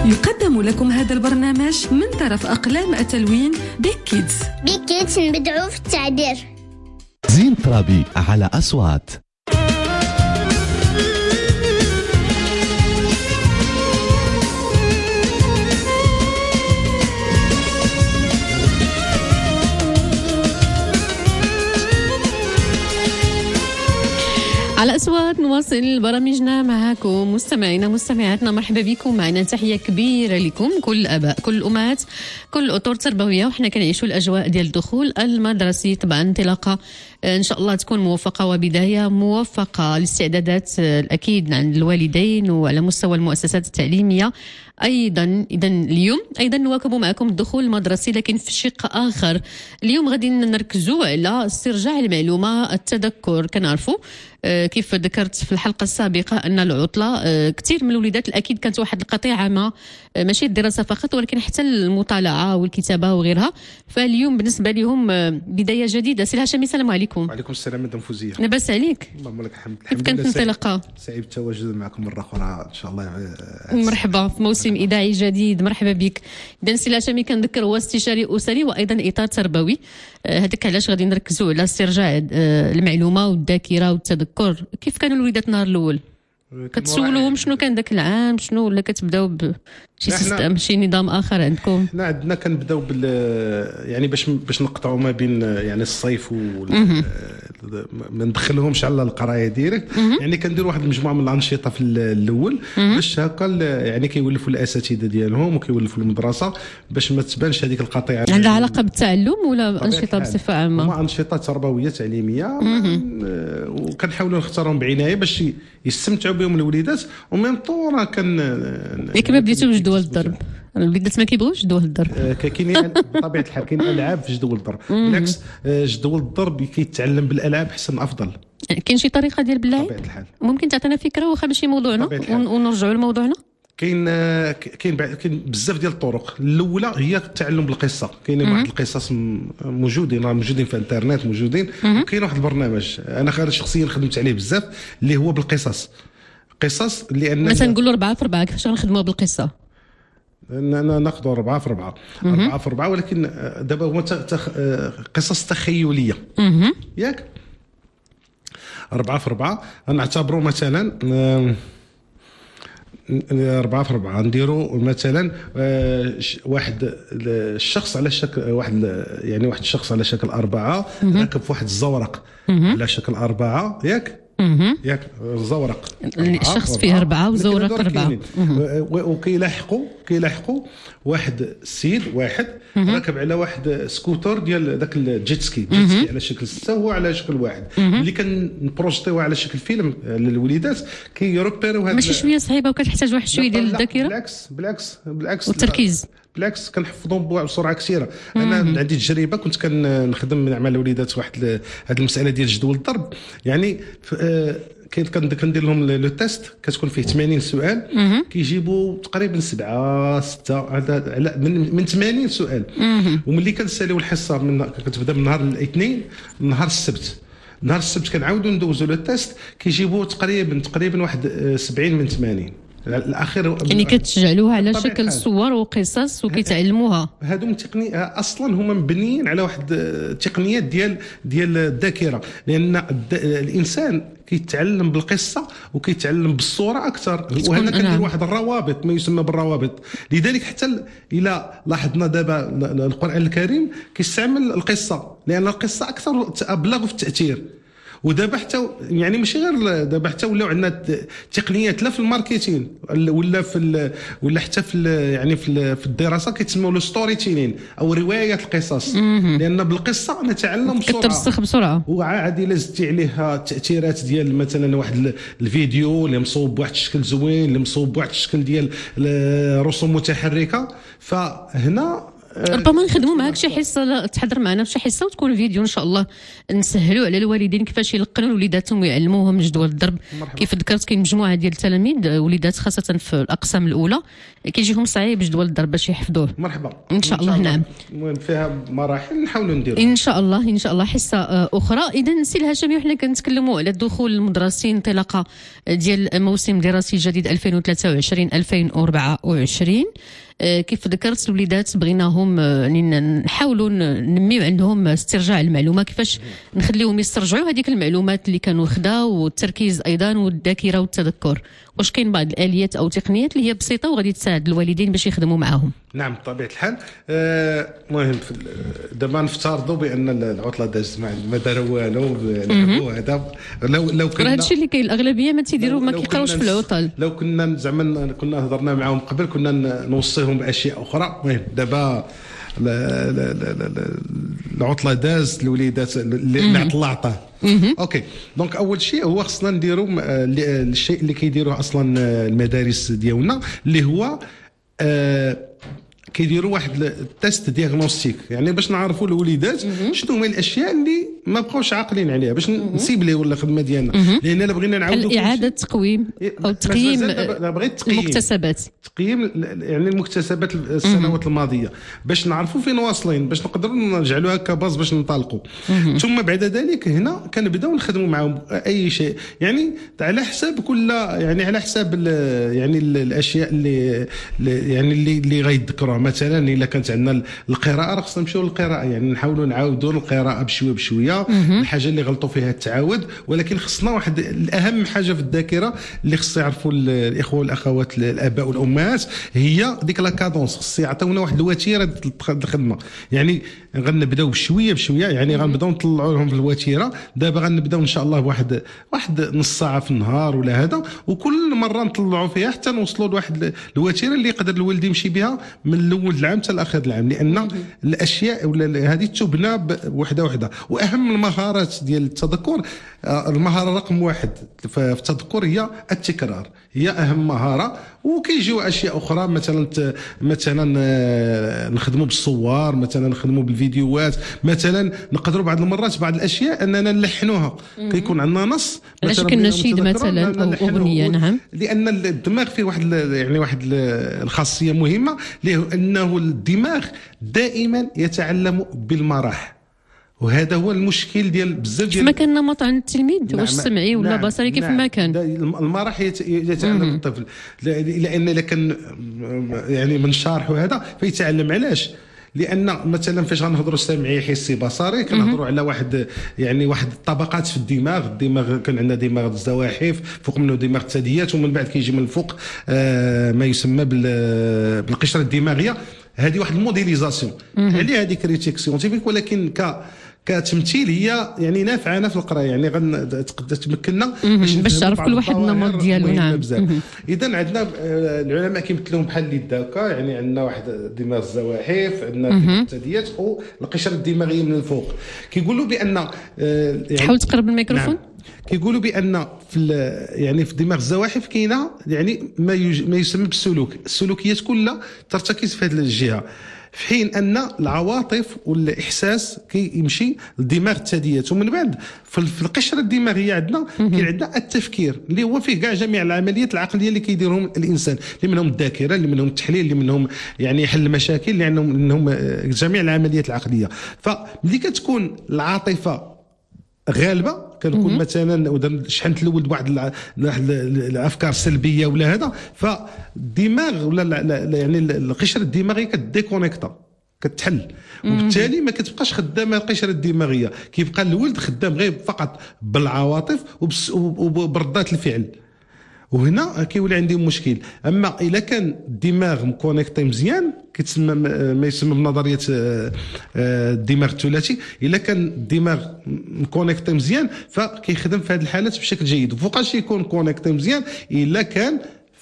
يقدم لكم هذا البرنامج من طرف أقلام التلوين بيك كيدز. بيك كيدز نبدعوا في التعبير. زين ترابي على أصوات. على أصوات نواصل برامجنا معكم مستمعينا مستمعاتنا. مرحبا بكم معنا، تحية كبيرة لكم كل الآباء كل الأمهات كل الأطر التربوية، وحنا كنعيشوا الأجواء ديال الدخول المدرسي. طبعا انطلاقة إن شاء الله تكون موفقة وبداية موفقة. الاستعدادات الأكيد عند الوالدين وعلى مستوى المؤسسات التعليمية أيضا. إذا اليوم أيضا نواكب معكم الدخول المدرسي، لكن في شق آخر. اليوم غادي نركزوا على استرجاع المعلومة، التذكر. كنعرفوا كيف ذكرت في الحلقة السابقة أن العطلة كثير من الوليدات الأكيد كانت واحد القطيعة ما ماشي الدراسة فقط ولكن حتى المطالعة والكتابة وغيرها. فاليوم بالنسبة لهم بداية جديدة. سي الهاشمي، السلام عليكم. وعليكم السلام مدام فوزية. لاباس عليك؟ اللهم لك الحمد. كيف كانت الانطلاقة؟ سعيد بالتواجد معكم مرة أخرى إن شاء الله. مرحبا في موسم إذاعي جديد، مرحبا بك. إذا سي الهاشمي كنذكر هو استشاري أسري وأيضا إطار تربوي. هذاك علاش غادي نركزوا على استرجاع المعلومة والذاكرة والتذكر. كيف كانوا الوليدات النهار الأول؟ كتسولوهم شنو كان ذاك العام شنو، ولا كتبداو بشي سيستم شي نظام اخر عندكم؟ حنا عندنا كنبداو يعني باش نقطعوا ما بين يعني الصيف ما ندخلهمش على القرايه ديريكت. يعني كنديروا واحد المجموعه من الانشطه في الاول باش هكا يعني كيولفوا الاساتذه ديالهم وكيولفوا المدرسه باش ما تبانش هذيك القطيعه. عندها علاقه بالتعلم ولا انشطه بصفه عامه؟ هما انشطه تربويه تعليميه وكنحاولوا نختارهم بعنايه باش يستمتعوا بهم الوليدات. وميم طون راه ياك ما بديتو بجدول الضرب، الوليدات ما كيبغيوش جدول الضرب. كاينين بطبيعه الحال كاين العاب في جدول الضرب، بالعكس جدول الضرب كيتعلم بالالعاب حسن افضل. كاين شي طريقه ديال باللعب؟ بطبيعه الحال ممكن تعطينا فكره واخا ماشي موضوعنا ونرجعوا لموضوعنا. كاين بزاف ديال الطرق. الاولى هي التعلم بالقصه. كاينين واحد القصص موجودين في الانترنت موجودين، وكاين واحد البرنامج انا شخصيا خدمت عليه بزاف اللي هو بالقصص. قصص لان مثلا نقولوا 4 في 4 كيفاش غنخدموها بالقصه؟ ناخذوا 4 في 4 4 في 4 ولكن دابا هما قصص تخيليه ياك. 4 في 4 نعتبروا مثلا 4 في 4 نديروا مثلا واحد الشخص على شكل واحد الشخص على شكل 4 راكب في واحد الزورق على شكل 4 ياك الزورق الشخص فيه 4 وزورق 4 وكيلاحقوا واحد السيد واحد راكب على واحد سكوتر ديال داك الجيت سكي على شكل 6 وهو على شكل 1 اللي كنبروجيتيوه على شكل فيلم للوليدات كيروبيروا هذا. ماشي شويه صعيبه وكتحتاج واحد شويه ديال الذاكره؟ بالعكس والتركيز. بالعكس كنحفظهم بسرعه كثيره. انا عندي تجربه كنت كنخدم مع الوليدات واحد هذه المساله ديال جدول الضرب. يعني كندير لهم لو تيست كتكون فيه 80 سؤال كيجيبوا تقريبا 7 6 من 80 سؤال. وملي كنساليو الحصه كتبدا من نهار الاثنين نهار السبت. نهار السبت كنعاودوا ندوزوا لو تيست كيجيبوا تقريبا واحد 70 من 80 الاخير. يعني كتشجعلوها على شكل صور وقصص وكيتعلموها. هادو اصلا هما مبنيين على واحد التقنيات ديال الذاكره، لان الانسان كيتعلم بالقصه وكيتعلم بالصوره اكثر. وهنا كندير واحد الروابط ما يسمى بالروابط. لذلك حتى الى لاحظنا دابا القران الكريم كيستعمل القصه لان القصه اكثر ابلغ في التاثير. ودابا حتى يعني ماشي غير دابا حتى ولاو عندنا تقنيات لا في الماركتين ولا حتى في الدراسه كيتسموا له ستوري تيلين او روايه القصص. لان بالقصه نتعلم بسرعه كترسخ بسرعه. وعادي الا زدتي عليها التاثيرات ديال مثلا واحد الفيديو اللي مصوب بواحد الشكل زوين اللي مصوب بواحد الشكل ديال رسوم متحركه. فهنا ربما نخدموا معاك شي حصه، تحضر معنا في شي حصه وتكون فيديو ان شاء الله، نسهلوا على الوالدين كيفاش يلقنوا لوليداتهم ويعلموهم جدول الضرب. كيف ذكرت كاين مجموعه ديال التلاميذ وليدات خاصه في الاقسام الاولى كيجيهم صعيب جدول الضرب باش يحفظوه. مرحبا ان شاء الله. نعم، المهم فيها مراحل نحاولوا نديروا ان شاء الله. ان شاء الله حصه اخرى. اذا سي الهاشمي، وحنا كنتكلموا على دخول المدرسين انطلاقه ديال موسم دراسي جديد 2023 2024. كيف ذكرت الوليدات بغيناهم نحاولوا نميو عندهم استرجاع المعلومه، كيفاش نخليهم يسترجعوا هذيك المعلومات اللي كانوا خدا، والتركيز ايضا والذاكره والتذكر. واش كاين بعض الاليات او تقنيات اللي هي بسيطه وغادي تساعد الوالدين باش يخدموا معاهم؟ نعم بطبيعه الحال. المهم دابا نفترضوا بان العطله دازت ما داروا والو، لعبوا هذا. لو كنا هذا الشيء اللي كاين الاغلبيه ما تيديروا، ما كيقراوش في العطل. لو كنا زعما كنا هضرنا معاهم قبل، كنا نوصيهم باشياء اخرى. المهم دابا العطله دازت، الوليدات اللي عطله عطاه. اوكي، دونك اول شيء هو خصنا نديروا الشيء اللي كيديروه اصلا المدارس ديالنا، اللي هو كيديروا واحد التيست دياغنوستيك، يعني باش نعرفوا الوليدات شنو هما الاشياء اللي ما بقاوش عاقلين عليها، باش نسيبليو الخدمه ديالنا. لان الا بغينا نعاودوا اعاده تقويم او تقييم المكتسبات، تقييم يعني المكتسبات السنوات الماضيه، باش نعرفوا فين واصلين، باش نقدروا نجعلوها كباز باش ننطلقوا. ثم بعد ذلك هنا كنبداو نخدموا معهم اي شيء، يعني على حساب كل، يعني على حساب يعني الاشياء اللي غيذكروها. مثلا الا كانت عندنا القراءه، راه خصنا نمشيو للقراءه، يعني نحاولوا نعاودوا القراءه بشويه بشويه. الحاجه اللي غلطوا فيها التعاود، ولكن خصنا واحد الاهم حاجه في الذاكره اللي خص يعرفوا الاخوه والاخوات الاباء والامهات، هي ديك لا كادونس. خص يعطيونا واحد الوتيره الخدمه، يعني غنبداو بشويه بشويه، يعني غنبداو نطلعوا لهم في الوتيره. دابا غنبداو ان شاء الله بواحد نص ساعه في النهار ولا هذا، وكل مره نطلعوا فيها حتى نوصلوا لواحد الوتيره اللي يقدر الوالد يمشي بها من الاول العام حتى لاخر العام، لان الاشياء ولا هذه تبنى وحده وحده. واهم المهارات ديال التذكر، المهاره رقم 1 في التذكر هي التكرار، هي اهم مهاره. وكيجيو اشياء اخرى، مثلا نخدموا بالصور، مثلا نخدموا بالفيديوهات، مثلا نقدروا بعض المرات بعض الاشياء اننا نلحنوها. كيكون عندنا نص مثلا كنشيد مثلا او اغنيه. نعم، لان الدماغ فيه واحد الخاصيه مهمه، انه الدماغ دائما يتعلم بالمراح، وهذا هو المشكل ديال بزاف ديال كيف ما كان نمط عند التلميذ، واش سمعي ولا بصري، كيف ما كان المراح يتعلم الطفل. لان الا كان يعني من شارح وهذا فيتعلم. علاش؟ لان مثلا فاش غنهضروا سمعي حسي بصري، كنهضروا على واحد الطبقات في الدماغ كان عندنا دماغ الزواحف، فوق منه دماغ الثدييات، ومن بعد كيجي من الفوق ما يسمى بالقشره الدماغيه. هذه واحد الموديليزاسيون عليها هذه كريتيك سيونتيفيك، ولكن كتمثيل هي يعني نافعه في القرايه، يعني غنقدر تمكننا باش تعرف كل واحد النمط ديالو. نعم، اذا عندنا العلماء كيمثلوهم بحال اللي هكا، يعني عندنا واحد دماغ الزواحف، عندنا الثدييات والقشره الدماغيه من الفوق. كيقولوا بان يعني حاول تقرب الميكروفون. نعم. كيقولوا بان في دماغ الزواحف كاينه يعني ما يسمى بالسلوك، السلوكيات كلها ترتكز في هذه الجهه، في حين ان العواطف والاحساس كيمشي لدماغ الثدييات. ومن بعد في القشره الدماغيه عندنا كاين عندنا التفكير، اللي هو فيه كاع جميع العمليات العقليه اللي كيديرهم الانسان، اللي منهم الذاكره، اللي منهم التحليل، اللي منهم يعني حل المشاكل، اللي عندهم جميع العمليات العقليه. فملي كتكون العاطفه غالبه، كنكون مثلا شحنت الولد بواحد الافكار سلبيه ولا هذا، فالدماغ ولا يعني القشره الدماغيه كتديكونيكتا، كتحل، وبالتالي ما كتبقاش خدامه القشره الدماغيه، كيبقى الولد خدام غير فقط بالعواطف وبردات الفعل. وهنا كيولي عندي مشكل. اما الا كان الدماغ مكونيكتي مزيان، كيتسمى ما يسمى بنظريه الدماغ الثلاثي، الا كان الدماغ مكونيكتي مزيان فكيخدم في هذه الحالات بشكل جيد. وفوقاش يكون كونيكتي مزيان؟ الا كان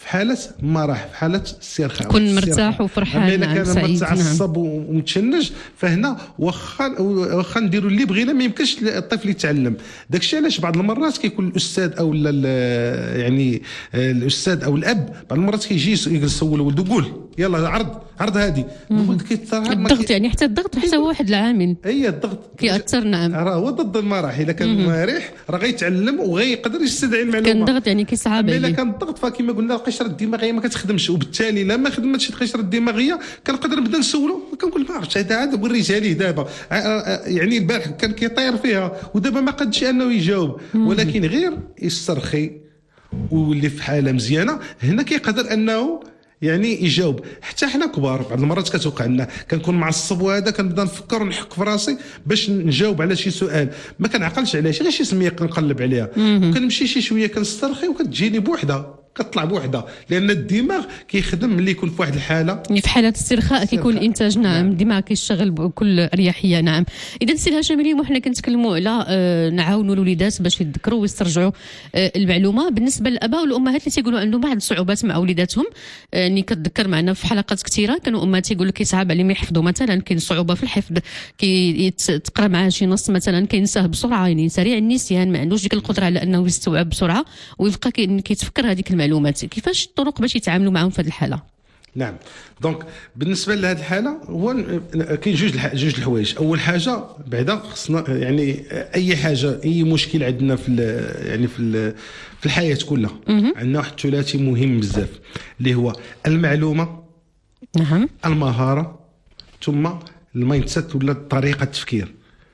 في حاله مرح، في حاله استرخاء، كون مرتاح وفرحان. اما الا كان متعصب ومتشنج فهنا واخا نديروا اللي بغينا ما يمكنش الطفل يتعلم. داكشي علاش بعض المرات كيكون الاستاذ او يعني الاستاذ او الاب بعض المرات كيجي يسول ولده قول يلا عرض هذه الضغط، يعني حتى الضغط حتى واحد العامل الضغط كيأثر. نعم، راه هو ضد المرح. الا كان مرح راه غيتعلم وغيقدر يستدعي المعلومه. كان الضغط يعني كيصعب عليه. الا كان الضغط فكما قلنا القشره الدماغيه ما كتخدمش، وبالتالي لما خدمتش القشره الدماغيه كنقدر نبدا نسولو كنقول ما عرفتش هذا وريتها ليه دابا، يعني البارح كان كيطير فيها ودابا ما قدش انه يجاوب، ولكن غير يسترخي ويولي في حاله مزيانه هنا كيقدر انه يعني يجاوب. حتى حنا كبار بعض المرات كتوقع لنا كنكون معصب وهذا كنبدا نفكر ونحك في راسي باش نجاوب على شي سؤال ما كنعقلش عليه، غير شي سميه كنقلب عليها وكنمشي شي شويه كنسترخي وكتجيني بوحدها كطلع بوحدها، لان الدماغ كيخدم ملي يكون في واحد الحاله، في حاله استرخاء كيكون الانتاج. نعم، الدماغ كيشتغل بكل اريحيه. نعم. اذا سي الهشام اليوم وحنا كنتكلموا على نعاونوا الوليدات باش يتذكروا ويسترجعوا المعلومه. بالنسبه للاباء والامهات اللي تيقولوا عندهم بعض الصعوبات مع وليداتهم، يعني كتذكر معنا في حلقات كثيره كانوا امهات تيقول لك كيصعب عليهم يحفظوا، مثلا كاين صعوبه في الحفظ، تقرا معاه شي نص مثلا كينساه بسرعه، يعني سريع النسيان، ما عندوش ديك القدره على انه يستوعب بسرعه ويبقى كيتفكر هذيك المعلومات. كيفاش الطرق باش يتعاملوا معهم في هذه الحاله؟ نعم، دونك بالنسبه لهذه الحاله هو كاين جوج الحوايج. اول حاجه بعدا خصنا يعني اي حاجه اي مشكل عندنا في الحياه كلها عندنا واحد الثلاثي مهم بزاف اللي هو المعلومه، نعم، المهاره، ثم المايند سيت ولا طريقه التفكير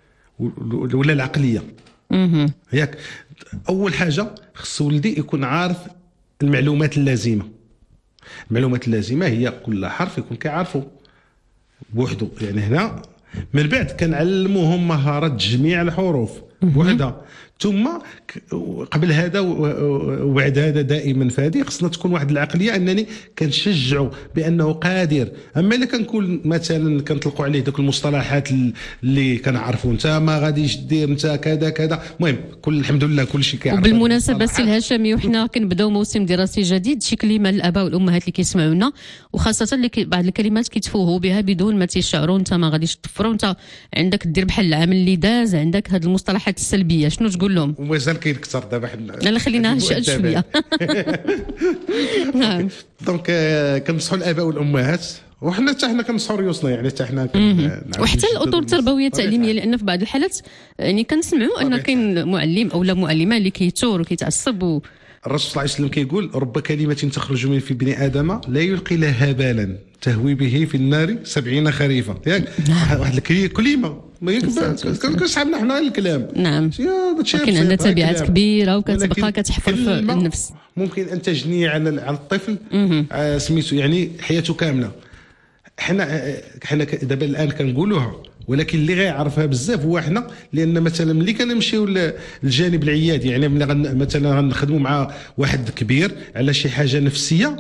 ولا العقليه. ياك اول حاجه خص ولدي يكون عارف المعلومات اللازمه. المعلومات اللازمه هي كل حرف يكون كيعرفه بوحده، يعني هنا من بعد كنعلموهم مهاره جميع الحروف بوحدها، ثم قبل هذا وبعد هذا دائما فادي خصنا تكون واحد العقليه انني كنشجعه بانه قادر. اما الا كنكون مثلا كنطلقوا عليه ذوك المصطلحات اللي كنعرفوا انت ما غاديش دير انت كذا كذا، المهم الحمد لله كل شيء كيعرف. وبالمناسبه سي الهشامي وحنا كنبداو موسم دراسي جديد، شي كلمه للاباء والامهات اللي كيسمعونا وخاصه اللي بعض الكلمات كيتفوهوا بها بدون ما تيشعروا انت ما غاديش تطفروا، انت عندك دير بحال العام اللي داز عندك هذه المصطلحات السلبيه، شنو تقول لهم؟ ومازال كاين كثر دابا حنا لا خلينا شويه. نعم. دونك كنصحوا الاباء والامهات وحنا حتى حنا كنصحوا ريوسنا، يعني حتى حنا وحتى الاطر التربويه التعليميه، لان في بعض الحالات يعني كنسمعوا ان كاين معلم او لا معلمه اللي كيثور وكيتعصب الرسول صلى الله عليه وسلم كيقول رب كلمه تخرج من في ابن ادم لا يلقي لها بالا تهوي به في النار 70 خريفا. ياك واحد الكلمه ما كنسحبنا حنا الكلام. نعم، لكن عندها تبعات كبيره وكتبقى كتحفر في النفس. ممكن ان تجني على الطفل سميتو يعني حياته كامله. حنا دابا الان كنقولوها، ولكن اللي غيعرفها بزاف هو حنا، لان مثلا ملي كنمشيو للجانب العيادي، يعني ملي مثلا غنخدموا مع واحد كبير على شي حاجه نفسيه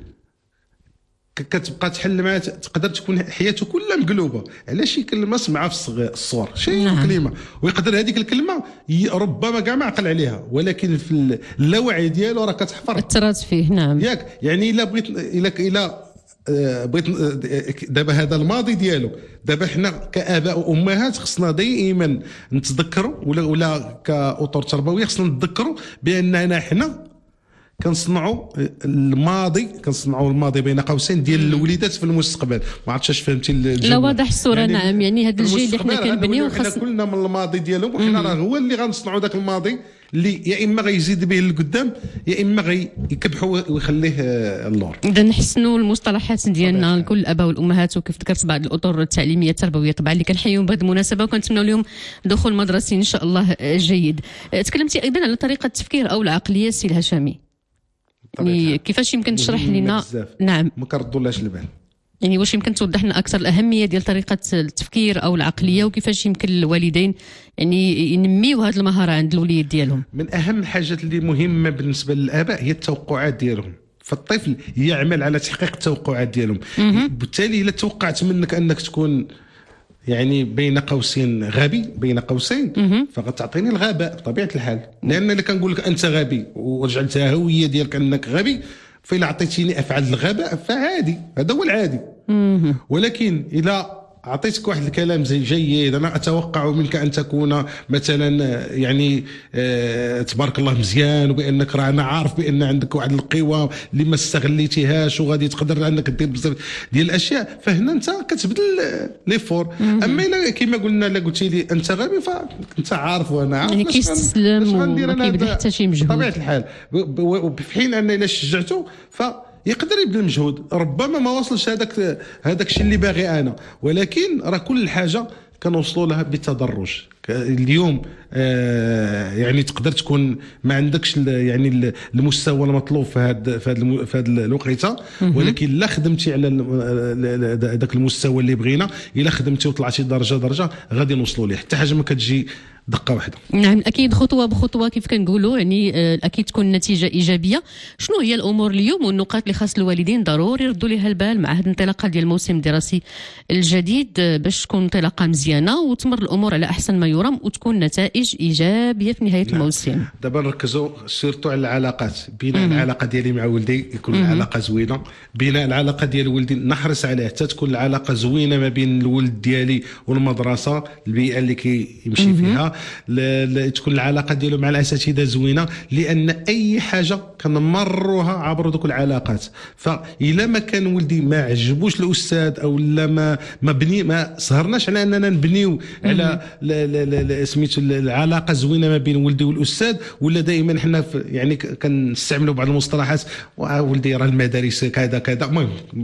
كتبقى تحل معاه، تقدر تكون حياته كلها مقلوبه على شي كلمه سمعها في الصغر، شي كلمه، ويقدر هذيك الكلمه ربما كاع ما عقل عليها، ولكن في اللاوعي ديالو راه كتحفر اثرت فيه. نعم، ياك يعني الا بغيت دابا هذا الماضي ديالو. دابا حنا كآباء وأمهات خصنا دائما نتذكروا ولا كأطر تربويه خصنا نتذكروا بأننا حنا كنصنعوا الماضي بين قوسين ديال الوليدات في المستقبل. ما عرفتش اش فهمتي لا واضح الصوره. يعني نعم، يعني هذا الجيل اللي حنا كنبنيو خاص كلنا من الماضي ديالهم، وحنا راه هو اللي غنصنعوا ذاك الماضي اللي يا اما غيزيد به للقدام يا اما غيكبحوا ويخليه اللور. اذا نحسنوا المصطلحات ديالنا لكل الاباء والامهات، وكيف ذكرت بعض الاطر التعليميه التربويه طبعا اللي كنحييهم بهذه المناسبه، وكنتمنوا لهم دخول مدرسي ان شاء الله جيد. تكلمتي ايضا على طريقه التفكير او العقليه سي الهشامي، يعني كيفاش يمكن تشرح لنا؟ نعم، ما كردولاش البال، يعني واش يمكن توضح لنا اكثر الاهميه ديال طريقه التفكير او العقليه، وكيفاش يمكن الوالدين يعني ينميوا هذه المهاره عند الوليد ديالهم؟ من اهم الحاجات اللي مهمه بالنسبه للاباء هي التوقعات ديالهم، فالطفل يعمل على تحقيق التوقعات ديالهم. بالتالي الا توقعت منك انك تكون يعني بين قوسين غبي بين قوسين فغتعطيني الغباء بطبيعه الحال، لان اللي كنقول لك انت غبي ورجعتها هويه ديالك انك غبي فإلا عطيتيني أفعال الغباء فعادي، هذا هو العادي. ولكن إذا أعطيتك واحد الكلام زي جيد، أنا أتوقع منك أن تكون مثلا يعني تبارك الله مزيان، وبأنك راه أنا عارف بأن عندك واحد القوة اللي ما استغليتيهاش وغادي تقدر أنك دير بزاف ديال الأشياء، فهنا أنت كتبدل ليفور. أما إلا كما قلنا لا قلتي لي أنت غبي فأنت عارف وأنا عارف، يعني كيستسلم وما كيبذل حتى شي مجهود بطبيعة الحال. في حين أن إلا شجعته يقدر يبذل مجهود، ربما ما وصلش هذاك الشيء اللي باغي انا، ولكن راه كل حاجه كنوصلوا لها بالتدرج. اليوم يعني تقدر تكون ما عندكش يعني المستوى المطلوب في هذا الوقيته، ولكن لا خدمتي على ذاك المستوى اللي بغينا، الا خدمتي وطلعتي درجه غادي نوصلوا ليه. حتى حاجه ما كتجي دقه واحده. نعم اكيد، خطوه بخطوه كيف كنقولوا، يعني اكيد تكون النتيجه ايجابيه. شنو هي الامور اليوم والنقاط اللي خاص الوالدين ضروري يردوا لها البال مع هذه الانطلاقه ديال الموسم الدراسي الجديد باش تكون انطلاقه مزيانه وتمر الامور على احسن ما يرام وتكون نتائج ايجابيه في نهايه الموسم؟ دابا نركزوا سيرتو على العلاقات. بناء العلاقه ديالي مع ولدي يكون العلاقه زوينه، بناء العلاقه ديال ولدي نحرص عليه حتى تكون العلاقه زوينه ما بين الولد ديالي والمدرسه، البيئه اللي كيمشي فيها، تكون العلاقه ديالو مع الاساتذه زوينه، لان اي حاجه كنمروها عبر دوك العلاقات. فإلا ما كان ولدي ما عجبوش الاستاذ او لا ما سهرناش على اننا نبنيو على سميتو العلاقه زوينه ما بين ولدي والاستاذ، ولا دائما حنا يعني كنستعملوا بعض المصطلحات، ولدي راه المدارس كذا كذا، المهم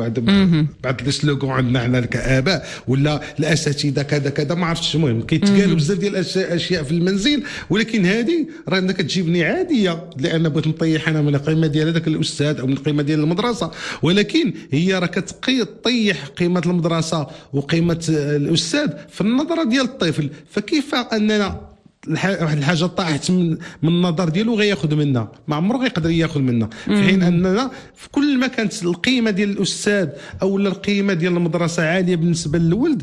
بعض السلوغون عندنا حنا كآباء، ولا الاساتذه كذا كذا، ما عرفتش. المهم كيتقالوا بزاف ديال الاشياء في المنزل، ولكن هذه راه انك تجيبني عاديه لان بغيت نطيح انا من القيمه ديال هذاك الاستاذ او من القيمه ديال المدرسه، ولكن هي راه كتطيح قيمه المدرسه وقيمه الاستاذ في النظره ديال الطفل. فكيف اننا واحد الحاجه طاحت من النظر ديالو غياخذ منها، ما عمره غيقدر ياخذ منها، في حين اننا في كل ما كانت القيمه ديال الاستاذ او القيمه ديال المدرسه عاليه بالنسبه للولد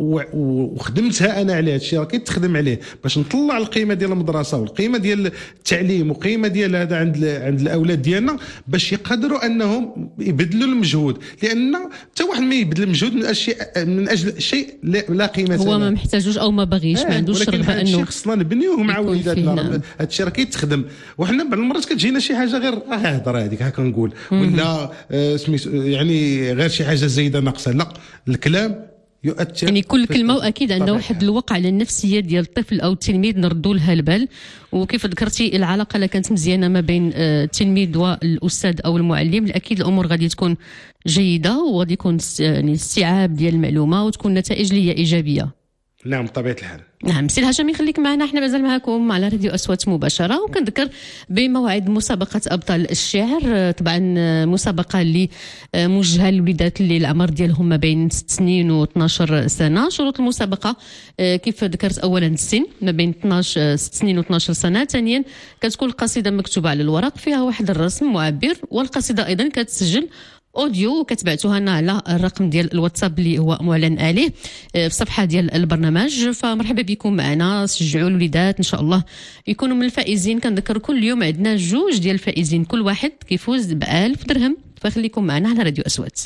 وخدمتها انا على هذا الشيء، راه كيتخدم عليه باش نطلع القيمه ديال المدرسه والقيمه ديال التعليم وقيمه ديال هذا عند الاولاد ديالنا، باش يقدروا انهم يبذلوا المجهود، لان حتى واحد ما يبذل المجهود من اجل شيء لا قيمه له، هو ما محتاجوش او ما باغيش، ما عندوش رغبه انه نبنيوه مع وليداتنا. هذا الشيء راه كيتخدم، وحنا بعض المرات كتجينا شي حاجه غير هضره هذيك هكا نقول، ولا سميتو يعني غير شي حاجه زايده ناقصه، لا الكلام يؤثر يعني كل كلمه، واكيد عندنا واحد الوقع على النفسيه ديال الطفل او التلميذ نردوا لها البال. وكيف ذكرتي العلاقه اللي كانت مزيانه ما بين التلميذ والاستاذ او المعلم، اكيد الامور غادي تكون جيده وغادي يكون يعني استيعاب ديال المعلومه وتكون نتائج اللي هي ايجابيه. نعم بطبيعه الحال. نعم سي الهاشمي، خليك معنا، احنا مازال معكم على راديو أصوات مباشرة. وكنذكر بموعد مسابقة أبطال الشعر، طبعا مسابقة اللي موجهة للوليدات اللي العمر ديالهم ما بين 6 سنين و 12 سنة. شروط المسابقة كيف ذكرت، أولا السن ما بين 6 سنين و 12 سنة، ثانيا كتكون القصيدة مكتوبة على الورق فيها واحد الرسم معبر، والقصيدة أيضا كتسجل اوديو وكتبعتوها لنا على الرقم ديال الواتساب اللي هو معلن عليه في الصفحه ديال البرنامج. فمرحبا بكم معنا، شجعوا الوليدات ان شاء الله يكونوا من الفائزين. كنذكر كل يوم عندنا 2 ديال الفائزين، كل واحد كيفوز ب1000 درهم. فخليكم معنا على راديو أصوات.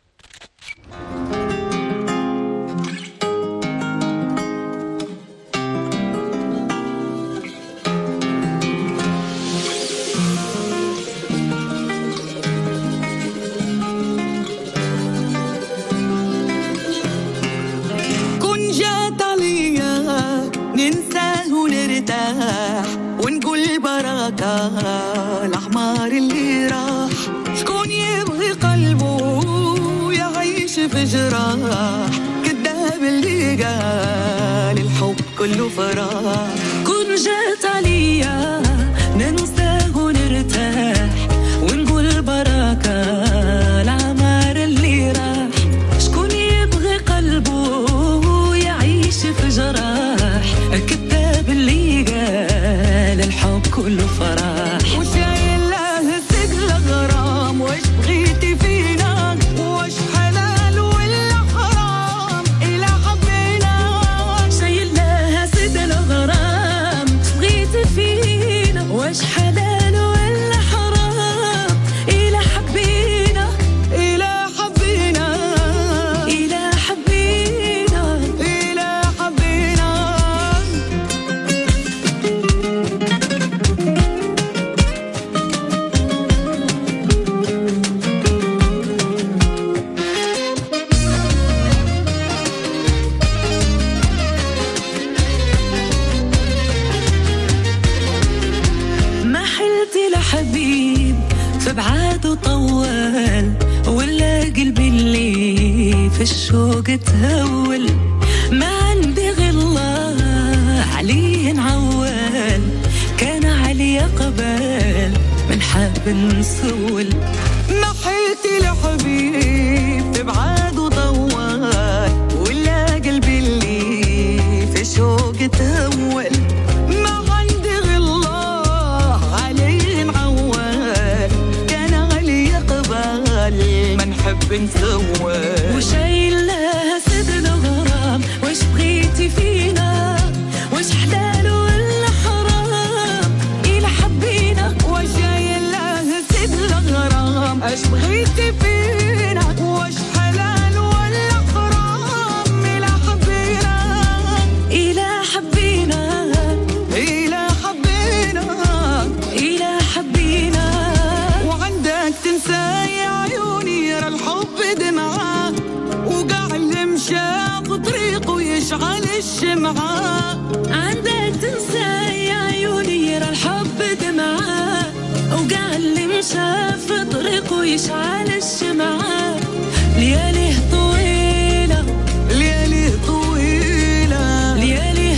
ننساه ونرتاح ونقول بركة الأعمار اللي راح. شكون يبغي قلبه يعيش في جراح، كذاب اللي قال الحب كله فراح. كون جات عليا ننساه ونرتاح ونقول بركة الأعمار اللي راح. شكون يبغي قلبه يعيش في جراح، الكذاب اللي قال الحب كله فراح. وش له صدق الغرام، وش بغيتي فينا، وش حلال ولا حرام إلا حبينا. شايل لها صدق الغرام، بغيتي فينا في الشوق تهول ما عندي غير الله علي نعول كان علي قبل من حاب نسول محيتي لحبيب تبعاد وطول ولا قلبي اللي في الشوق تهول ما عندي غير الله علي نعول كان علي قبل ما نحب نسول وشايل لها سد الغرام واش بغيتي فينا واش حلال ولا حرام إلا حبينا وشايل لها سد الغرام اش بغيتي فينا واش حلال ولا حرام إلا حبينا إلا حبينا إلا حبينا إلا حبينا وعندك تنسى يا عيوني راه الحب دمعة وقع اللي مشى في طريقه يشعل الشمعة عندك تنسى يا عيوني راه الحب دمعة وقع اللي مشى في طريقه يشعل الشمعة لياليه طويلة لياليه طويلة لياليه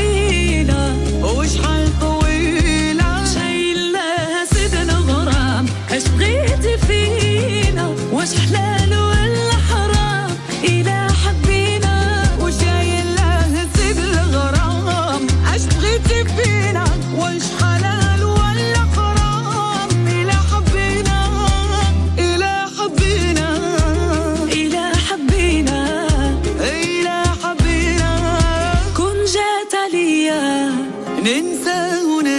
طويلة وشحال طويلة شايل لها سد الغرام اش بغيتي فينا واش حلال ولا حرام إلا حبينا وشايل لها سد الغرام اش بغيتي فينا واش حلال ولا حرام إلا حبينا إلا حبينا إلا حبينا إلا حبينا كون جات عليا ننسى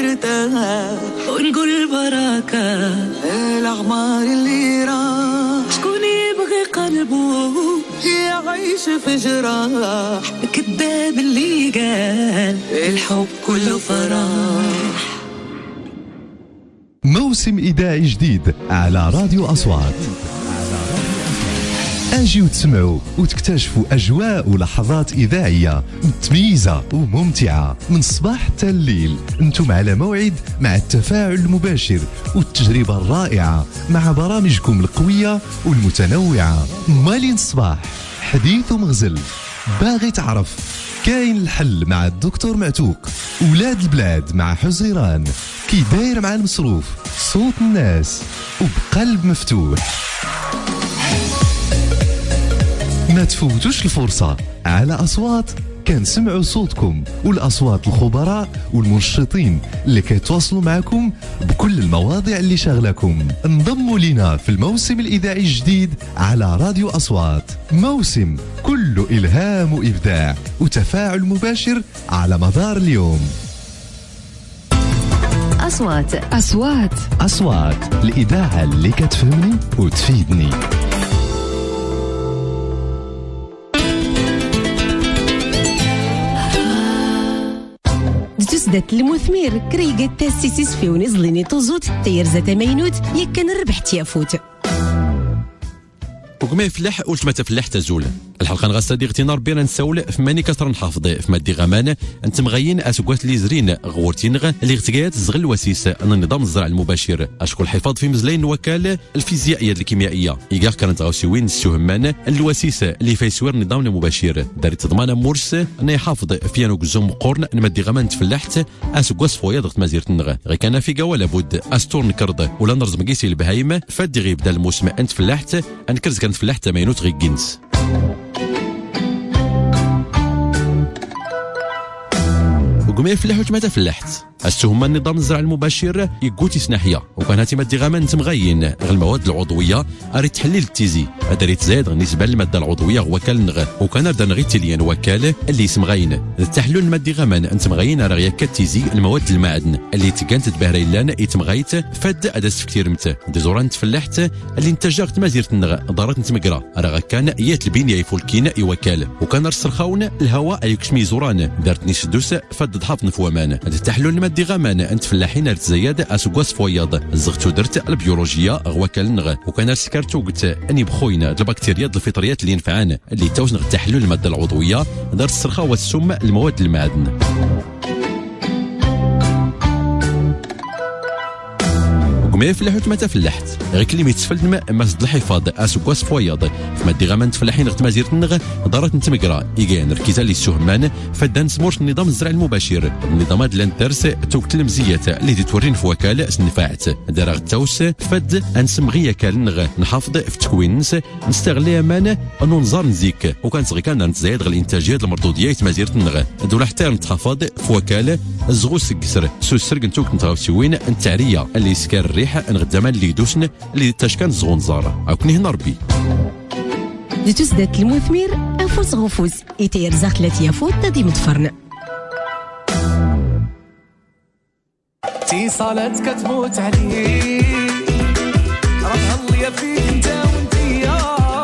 ونرتاح ونقول بركة الأعمار اللي راح شكون يبغي قلبه يعيش في جراح كذاب اللي قال الحب كله فرح موسم إذاعي جديد على راديو أصوات. أجيو تسمعوا وتكتشفوا أجواء ولحظات إذاعية متميزة وممتعة من الصباح حتى الليل. انتم على موعد مع التفاعل المباشر والتجربة الرائعة مع برامجكم القوية والمتنوعة. مالين الصباح حديث ومغزل باغي تعرف كاين الحل مع الدكتور معتوق. ولاد البلاد مع حزيران كي داير مع المصروف صوت الناس وبقلب مفتوح. ما تفوتوش الفرصة على أصوات كنسمعوا صوتكم والأصوات الخبراء والمنشطين اللي كيتواصلوا معكم بكل المواضيع اللي شغلكم. انضموا لنا في الموسم الإذاعي الجديد على راديو أصوات، موسم كله إلهام وإبداع وتفاعل مباشر على مدار اليوم. أصوات الإذاعة اللي كتفهمني وتفيدني. تسدت المثمر كريقة تاسيسيس في ونزليني طوزوت تير زتا مينوت يكن الربح تيافوت وكما يفلح قلت ما تفلح تزول. الحلقه نغا صديقتي نار بينا نسول في ماني كسر نحافظ في مادي غمان انت مغين اسكوات لي زرين غورتينغ اللي اغتقات زغل الوسيس ان النظام الزرع المباشر اشكو الحفاظ في مزلين وكاله الفيزيائيه الكيميائيه يقار كانت غاوسيوين السهمان الوسيس اللي فيسوير النظام المباشر دار تضمان مورس انه يحافظ في انو قزوم قرن مادي غمان تفلحت اسكواس فويا ضغط مزيرت نغ غير كان في قوا لابد استور نكرد ولا نرز مقيسي البهايم فدي غيب دال الموسم انت فلحت انكرز كانت فلحت ماينوت غي جنس وقوم يفلح وما تفلحت السهم النظام الزرع المباشر يقوتي سناحيه وكان هاتي مادي غامان تمغين غير المواد العضويه اريد تحليل التيزي ادري تزاد بالنسبه للماده العضويه وكال نغ وكان دار غير تيليان وكاله اللي يسمغين التحلل المادي غامان انت مغين راه غيا كالتيزي المواد المعدن اللي تكانت تبهريلان يتمغيت فد اداس كثير مت ديزوران تفلحت اللي انتجرت مازيرت نغ دارت نتمقرا راه كان يات البنيه يفولكين يوكال وكان رسرخاون الهواء يكشمي زوران دارتني سدوس فد ضحاف نفوامان التحلل دي غامان انت فلاحين رتزياد اسكواس فوياض زغتو درت البيولوجيا غوكال نغ وكان سكرتو قلت اني بخوينا البكتيريا الفطريات اللي ينفعان اللي توزن تحلل الماده العضويه دارت السرخه والسم المواد المعدن وما فلاحوت ما تفلحت غير كلمه تفلم ما زد الحفاظ اسكواس فوياض فما دي غامان تفلاحين غت مازيرت النغ دارت نتمقرا يجان ركيزه لي السهمان فدان سمورش النظام الزرع المباشر النظام هاد الانترس توكت المزيات اللي تورين في وكاله سنفعت دار غتاوس فد انسمغيه كالنغ نحافظ في تكوين نستغل امان ننظر نزيك وكان صغي كان نتزايد غير الانتاجيه المردوديه مازيرت النغ دوله حتى نتخفض في وكاله زغوس كسر سوسر كنتوك نتغاوسوين التعريه اللي يسكر الريح نغدمان اللي يدوسن اللي تاشكان زغونزار عاوكني هنا ربي لتسدات المثمر أفوس غفوز إتير زاخ 3 يافوت تدي متفرن اتصالات كتموت عليك راه هليا فيك انت وانتيا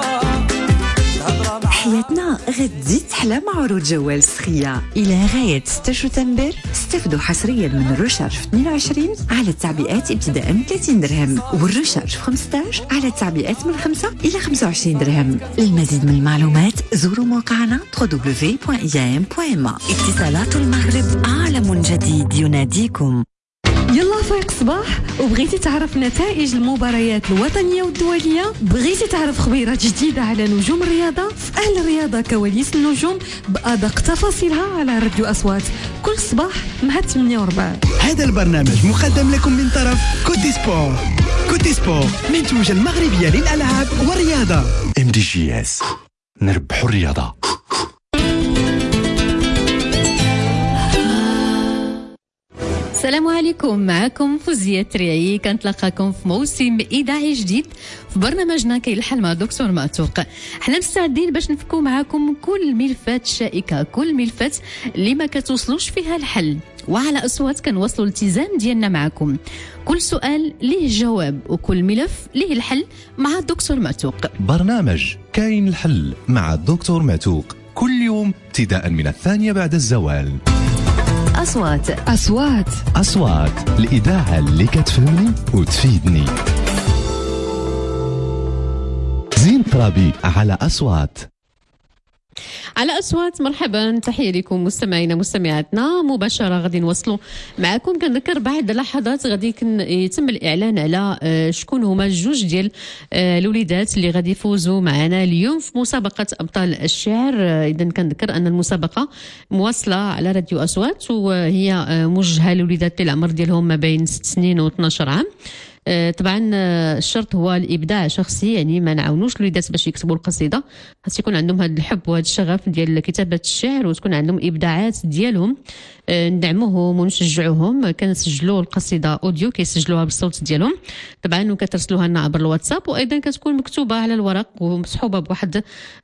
حياتنا غتزيد تحلى مع عروض جوال سخية إلى غاية 6 شتنبر. استفدوا حصريا من الرشارج في 22 على التعبئات ابتداء من 30 درهم والرشارج في 15 على التعبئات من 5 إلى 25 درهم. للمزيد من المعلومات زوروا موقعنا www.iam.ma. اتصالات المغرب عالم جديد يناديكم. يلا فايق صباح وبغيتي تعرف نتائج المباريات الوطنية والدولية، بغيتي تعرف خبيرات جديدة على نجوم الرياضة، في أهل الرياضة كواليس النجوم بأدق تفاصيلها على راديو أصوات كل صباح مع 8:15. هذا البرنامج مقدم لكم من طرف كوتي سبور. كوتي سبور منتوجة المغربية للألعاب والرياضة. MDGS نربحوا الرياضة. السلام عليكم، معكم فوزية تريعي كنتلاقاكم في موسم إذاعي جديد في برنامجنا كي الحل مع دكتور مأتوق. حنا مستعدين باش نفكوا معكم كل ملفات شائكة، كل ملفات اللي ما كتوصلوش فيها الحل، وعلى أصوات كنوصلوا الالتزام ديالنا معكم. كل سؤال ليه جواب وكل ملف ليه الحل مع دكتور مأتوق. برنامج كاين الحل مع الدكتور مأتوق كل يوم ابتداء من 2 بعد الزوال. أصوات الإذاعة اللي كتفهمني وتفيدني. زين ترابي على أصوات. مرحبا، تحية لكم مستمعينا مستمعاتنا مباشرة. غادي نوصلوا معكم. كنذكر بعد لحظات غادي يتم الإعلان على شكون هما الجوج ديال الوليدات اللي غادي يفوزوا معنا اليوم في مسابقة أبطال الشعر. إذا كنذكر أن المسابقة مواصلة على راديو أصوات وهي موجهة للوليدات اللي العمر ديالهم ما بين 6 سنين و 12 عام. طبعا الشرط هو الابداع شخصي، يعني ما نعاونوش الوليدات باش يكتبوا القصيده، خاص يكون عندهم هذا الحب وهذا الشغف ديال كتابه الشعر وتكون عندهم ابداعات ديالهم، ندعموهم ونشجعوهم. كنسجلوا القصيده اوديو كيسجلوها بالصوت ديالهم طبعا وكترسلوها لنا عبر الواتساب، وايضا كتكون مكتوبه على الورق ومصحوبه بواحد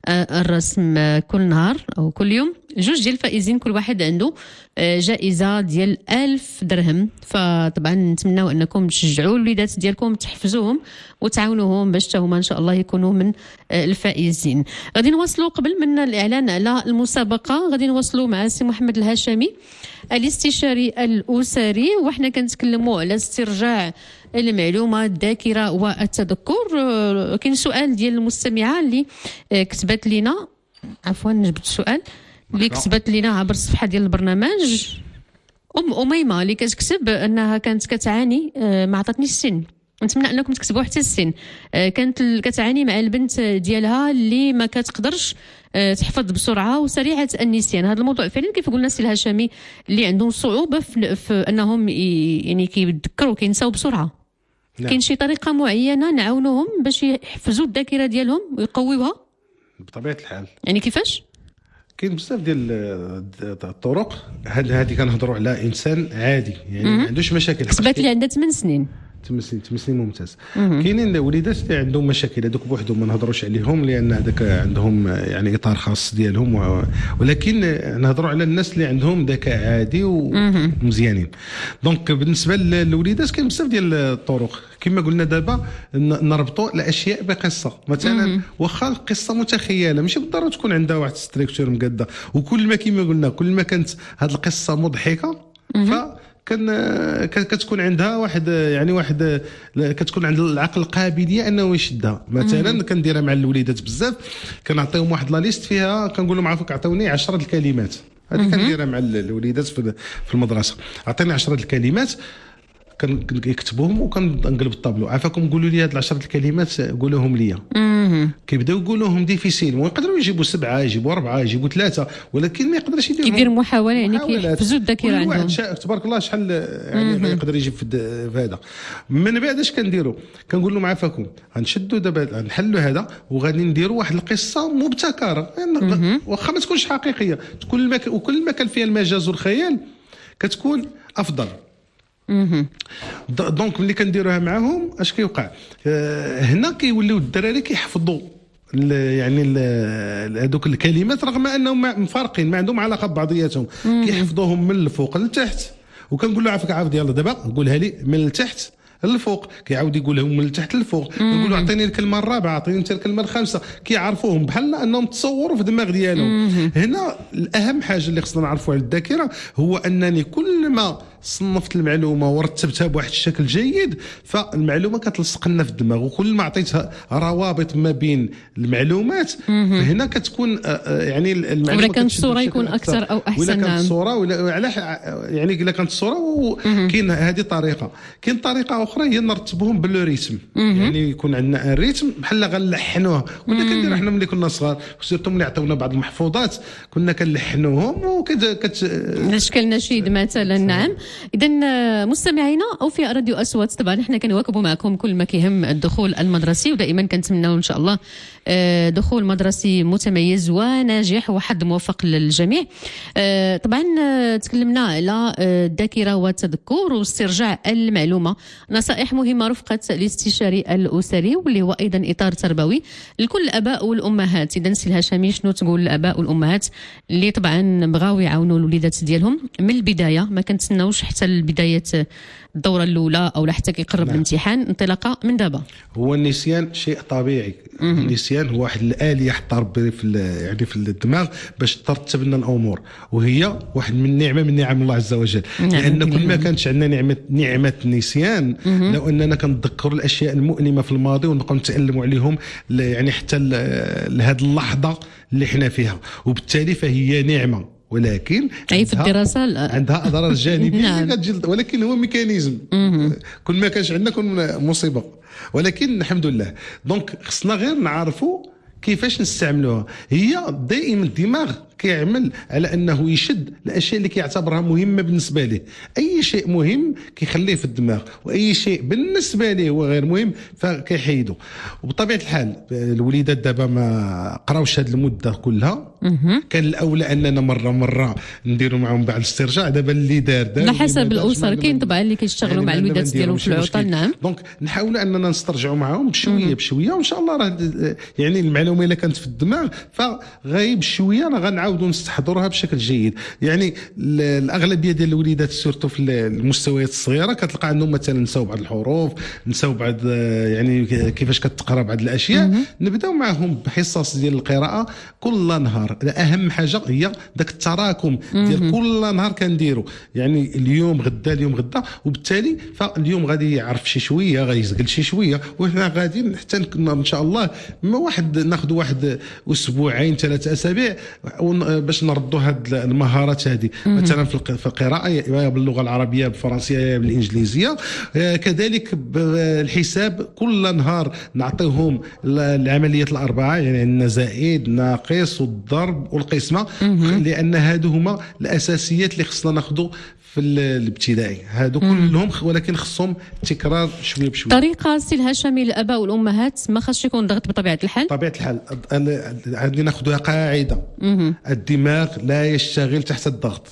الرسم. كل نهار او كل يوم جوج ديال الفائزين كل واحد عنده جائزه ديال 1000 درهم. فطبعا نتمناو انكم تشجعوا الوليدات ديالكم، تحفزوهم وتعاونوهم باش هما ان شاء الله يكونوا من الفائزين. غادي نواصلوا قبل من الاعلان على المسابقه، غادي نواصلوا مع سي محمد الهاشمي الاستشاري الاسري، وحنا كنتكلموا على استرجاع المعلومات الذاكره والتذكر. كاين سؤال ديال المستمعه اللي كتبت لنا، عفوا نجبد السؤال اللي كتبت لنا عبر الصفحه ديال البرنامج. أميمة اللي كتكتب انها كانت كتعاني، ما عطاتنيش السن، نتمنى انكم تكتبوا حتى السن. كانت كتعاني مع البنت ديالها اللي ما كتقدرش تحفظ بسرعه وسريعه النسيان. هذا الموضوع فعلا كيف قلنا سي الهاشمي اللي عندهم صعوبه في انهم يعني كيتذكروا كينساو بسرعه. نعم. كاين شي طريقه معينه نعاونوهم باش يحفزوا الذاكره ديالهم ويقويوها؟ بطبيعه الحال. يعني كيفاش؟ كاين بزاف ديال الطرق. هذه كنهضروا على انسان عادي يعني ما عندوش مشاكل. حسبات لي عندها 8 سنين. 8 سنين ممتاز. كاينين وليدات اللي عندهم مشاكل، هذوك بوحدهم ما نهضروش عليهم لان هذاك عندهم يعني اطار خاص ديالهم، ولكن نهضروا على الناس اللي عندهم ذكاء عادي ومزيانين. دونك بالنسبه للوليدات كاين بزاف ديال الطرق كما قلنا دابا، نربطوا الاشياء بقصه. مثلا واخا القصه متخيله ماشي بالضروره تكون عندها واحد ستركتور مقاده، وكل ما كما قلنا كل ما كانت هذه القصه مضحكه كتكون عندها واحد كتكون عند العقل قابليه انه يشدها. مثلا كنديرها مع الوليدات بزاف، كنعطيهم واحد لا ليست فيها كنقول لهم عافاك عطوني 10 الكلمات. هذه كنديرها مع الوليدات في المدرسه. عطيني 10 الكلمات، كنكتبوهم وكنقلب الطابلو. عافاكم قولوا لي هاد 10 الكلمات قولوهم لي. كيبداو يقولوهم ديفيسيل، ويقدروا يجيبوا 7، يجيبوا 4، يجيبوا 3، ولكن ما يقدرش يدير محاوله يعني كيحفزوا الذاكره عندهم. تبارك الله شحال يعني يقدر يجيب في هذا. من بعد اش كنديروا؟ كنقول لهم عافاكم غنشدوا دابا غنحلوا هذا وغادي نديروا واحد القصه مبتكره، واخا ما تكونش حقيقيه، وكل ما كان فيها المجاز والخيال كتكون افضل. دونك ملي كنديروها معاهم اش كيوقع؟ هنا كيوليو الدراري كيحفظوا يعني هذوك الكلمات رغم انهم مفارقين ما عندهم علاقه ببعضياتهم، كيحفظوهم من الفوق للتحت. وكنقول له عافاك عاود يلا دابا قولها لي من التحت للفوق، كيعاود يقولهم من التحت للفوق. نقولوا اعطيني الكلمه الرابعه، اعطيني انت الكلمه الخامسه. كيعرفوهم بحال انهم تصوروا في الدماغ ديالهم. هنا الاهم حاجه اللي خصنا نعرفوا على الذاكره هو انني كل ما صنفت المعلومه ورتبتها بواحد الشكل جيد فالمعلومه كتلصق لنا في الدماغ، وكل ما عطيتها روابط ما بين المعلومات فهنا كتكون يعني المعلومه ولا كانت الصوره يكون اكثر او احسن. ولا كانت الصوره ولا على يعني الا كانت الصوره كاين هذه طريقه. كاين طريقه اخرى هي نرتبهم بالريتم، يعني يكون عندنا الريتم بحال غنلحنوها. ولا كنديروا حنا ملي كنا صغار وسيرتو ملي عطاونا بعض المحفوظات كنا كنلحنوهم نشكل نشيد مثلا. نعم. إذا مستمعينا أوفياء راديو أصوات، طبعا احنا كنواكبوا معكم كل ما كيهم الدخول المدرسي، ودائما كنتمناو إن شاء الله دخول مدرسي متميز وناجح وحد موفق للجميع. طبعا تكلمنا على الذاكرة والتذكر واسترجاع المعلومة، نصائح مهمة رفقة الاستشاري الأسري واللي هو أيضا إطار تربوي لكل الآباء والأمهات. إذا سي الهشامي شنو تقول الآباء والأمهات اللي طبعا بغاو يعاونوا الوليدات ديالهم من البداية، ما كنتسناوش حتى لبداية الدورة الأولى أو حتى كيقرب الامتحان، انطلاقة من دابا. هو النسيان شيء طبيعي. النسيان هو واحد الآلية حتى ربي يعني في الدماغ باش ترتب لنا الأمور، وهي واحد من نعمة من نعم الله عز وجل. لأن كل ما كانتش عندنا نعمة النسيان لو أننا كنتذكروا الأشياء المؤلمة في الماضي ونبقاو نتعلموا عليهم يعني حتى لهذه اللحظة اللي حنا فيها، وبالتالي فهي نعمة، ولكن أي في الدراسة عندها أضرار جانبية. نعم. ولكن هو ميكانيزم. كل ما كانش عندنا كون مصيبة، ولكن الحمد لله. دونك خصنا غير نعرفوا كيفاش نستعملوها. هي دائما الدماغ كيعمل على انه يشد الاشياء اللي كيعتبرها مهمه بالنسبه له. اي شيء مهم كيخليه في الدماغ، واي شيء بالنسبه له هو غير مهم فكيحيده. وبطبيعه الحال الوليدات دابا ما قراوش هذه المده كلها، كان الاولى اننا مره نديروا معهم بعض الاسترجاع. دابا اللي دار على حسب الاسر، كاين طبعا اللي كيشتغلوا مع الوليدات ديالهم في العطل. نعم. دونك نحاولوا اننا نسترجعوا معهم بشويه بشويه، وان شاء الله راه يعني المعلومه اللي كانت في الدماغ فغايب بشويه راه غنعاودوا نستحضرها بشكل جيد. يعني الاغلبيه ديال الوليدات سورتو في المستويات الصغيره كتلقى عندهم مثلا نساو بعض الحروف، نساو بعض يعني كيفاش كتقرا بعض الاشياء. نبداو معهم بحصص ديال القراءه كل نهار. اهم حاجه هي داك التراكم ديال كل نهار كنديروا، يعني اليوم غدا اليوم غدا، وبالتالي فاليوم غادي يعرف شي شويه، غادي يزقل شي شويه، وحنا غادي حتى ان شاء الله ناخذ واحد اسبوعين 3 اسابيع باش نردوا هاد المهارات هذه. مثلا في القراءه يا باللغه العربيه بالفرنسيه يا بالانجليزيه، كذلك بالحساب كل نهار نعطيهم العمليات الاربعه، يعني عندنا زائد ناقص والضرب والقسمه، لان هادو هما الاساسيات اللي خصنا ناخذوا في الابتدائي. هادو كلهم ولكن خصهم تكرار شويه بشويه. طريقه سي الهشامي للاباء والامهات ما خاصش يكون ضغط بطبيعه الحال. بطبيعه الحال غادي ناخذوها قاعده. الدماغ لا يشتغل تحت الضغط.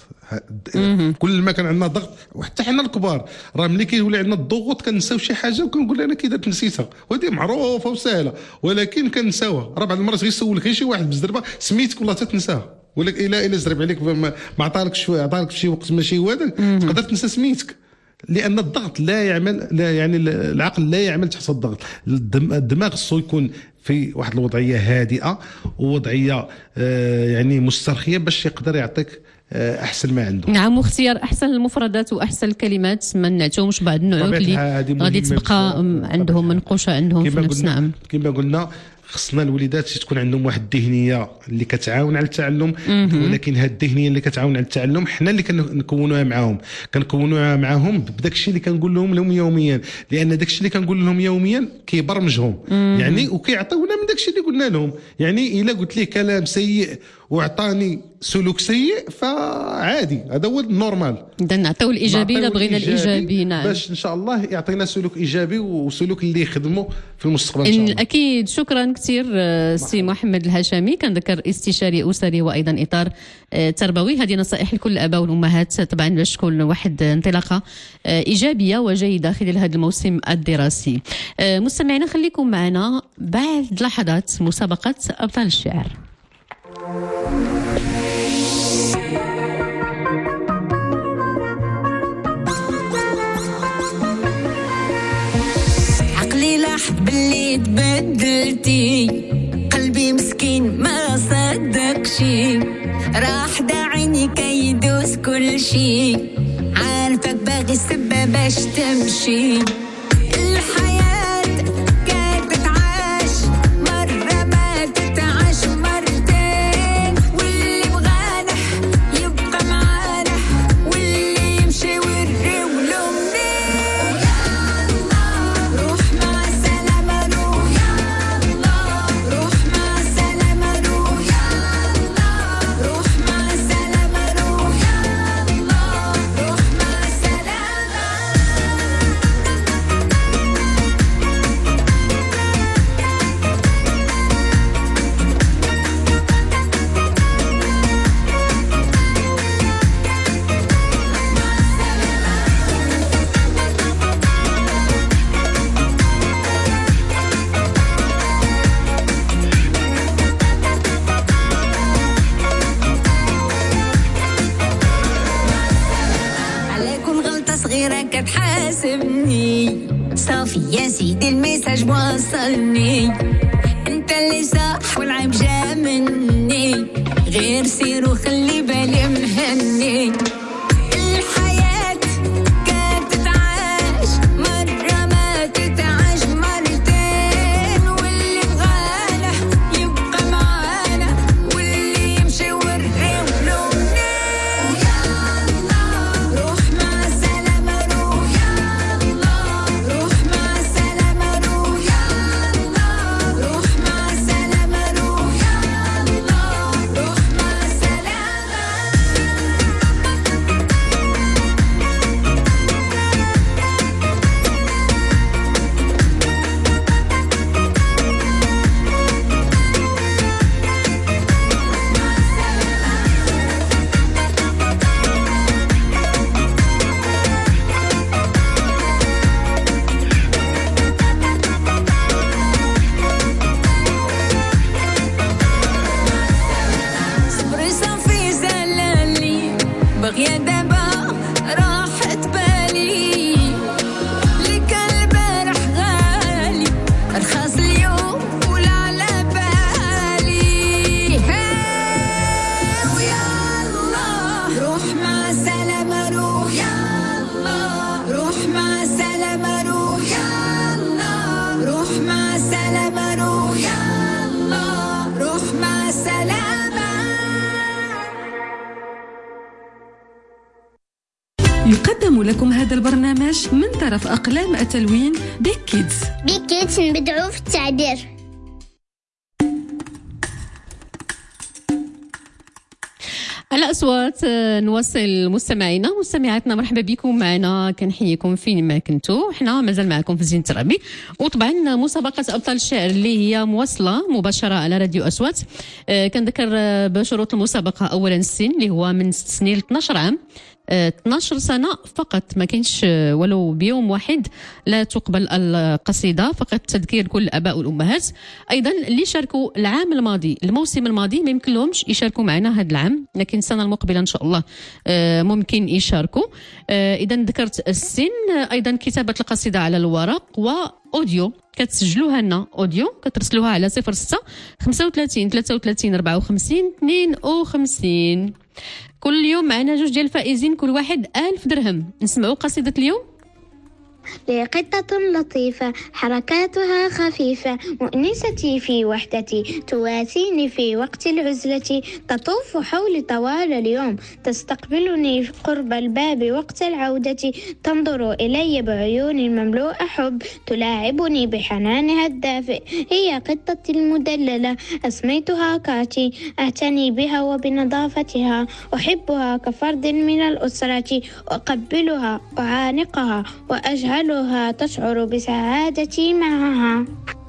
كل ما كان عندنا ضغط، وحتى حنا الكبار راه ملي كيولي عندنا الضغوط كنساو شي حاجه وكنقول انا كي درت نسيتها، وهذه معروفه وسهله ولكن كنساوها. راه بعض المرات غيسولك غير شي واحد بالزربه سميتك والله تتنساها، ولكن الا زرب عليك ما عطالكش شويه، عطالك في شي وقت ماشي هو هذاك تقدر تنسى سميتك، لان الضغط لا يعمل، لا يعني العقل لا يعمل تحت الضغط. الدماغ خصو يكون في واحد الوضعيه هادئه ووضعيه يعني مسترخيه باش يقدر يعطيك احسن ما عنده. نعم، واختيار احسن المفردات واحسن الكلمات، ما نعتومش بعض النعوت اللي غادي تبقى عندهم منقوشه عندهم في النفس. نعم كما قلنا خصنا الوليدات تكون عندهم واحد الذهنيه اللي كتعاون على التعلم، ولكن هاد الذهنيه اللي كتعاون على التعلم حنا اللي كنكونوها معاهم بداك الشيء اللي كنقول لهم يوميا، لان داك الشيء اللي كنقول لهم يوميا كيبرمجهم يعني وكيعطيونا من داك الشيء اللي قلنا لهم. يعني الا قلت ليه كلام سيء وعطاني سلوك سيء فعادي، هذا هو النورمال. اذا نعطيو الايجابي الا بغينا الايجابي، نعم، باش ان شاء الله يعطينا سلوك ايجابي وسلوك اللي يخدموا في المستقبل ان شاء الله. اكيد. شكرا كثير سي محمد الهشامي، كنذكر استشاري اسري وايضا اطار تربوي. هذه نصائح لكل الاباء والامهات طبعا باش تكون واحد انطلاقه ايجابيه وجيده خلال هذا الموسم الدراسي. مستمعينا خليكم معنا بعد لحظات مسابقه ابطال الشعر. عقلي لاح باللي تبدلتي، قلبي مسكين ما صدق شي، راح داعيني كيدوس كل شي، عارفك باغي السبة باش تمشي. الحياة كانت تتعاش مرة ما تتعاش مرتين، واللي بغانا يبقى معانا، واللي يمشي وريولو منين. يلا روح مع السلامة روح، يلا روح مع السلامة روح، يلا روح مع السلامة روح، يلا روح مع السلامة. على كل غلطة صغيرة كتحاسبني، صافي يا سيدي الميساج وصلني، انت اللي صح والعيب جا مني، غير سير وخلي بالي مهني. الحياة كانت تتعاش مرة ما تتعاش مرتين، واللي بغانا يبقى معانا، واللي يمشي وريولو منين. يلا روح مع السلامة روح، يلا روح مع السلامة روح، يلا روح مع السلامة روح، يلا روح مع السلامة. صبري صافي زلالي، باغية دابا راحت بالي، اللي كان البارح غالي رخص اليوم ولا على بالي. ويلا روح مع السلامة روح، يلا روح مع السلامة روح، يلا روح مع السلامة روح، يلا روح مع السلامة. يقدم لكم هذا البرنامج من طرف أقلام التلوين بيك كيدز. بيك كيدز نبدعو في التعبير. على أصوات نوصل مستمعينا مستمعاتنا، مرحبا بكم معنا، كنحييكم فين ما كنتوا. حنا مازال معكم في زين الترابي، وطبعا مسابقة أبطال الشعر اللي هي موصلة مباشرة على راديو أصوات. كنذكر بشروط المسابقة، أولا السن اللي هو من 6 سنين ل 12 عام، 12 سنة فقط، ما كاينش ولو بيوم واحد لا تقبل القصيدة، فقط تذكير كل الآباء والأمهات. أيضا اللي شاركوا العام الماضي الموسم الماضي ما يمكن لهمش يشاركوا معنا هذا العام، لكن السنة المقبلة إن شاء الله ممكن يشاركوا. إذا ذكرت السن، أيضا كتابة القصيدة على الورق وأوديو، كتسجلوها لنا أوديو، كترسلوها على 06 35 33 54 52. كل يوم معنا 2 ديال الفائزين، كل واحد 1000 درهم. نسمعوا قصيدة اليوم. لي قطة لطيفة حركاتها خفيفة، مؤنستي في وحدتي تواسيني في وقت العزلة، تطوف حولي طوال اليوم تستقبلني قرب الباب وقت العودة، تنظر إلي بعيون مملوءة حب تلاعبني بحنانها الدافئ، هي قطتي المدللة أسميتها كاتي، أعتني بها وبنظافتها، أحبها كفرد من الأسرة، أقبلها أعانقها وأجعلها تشعر بسعادتي معها.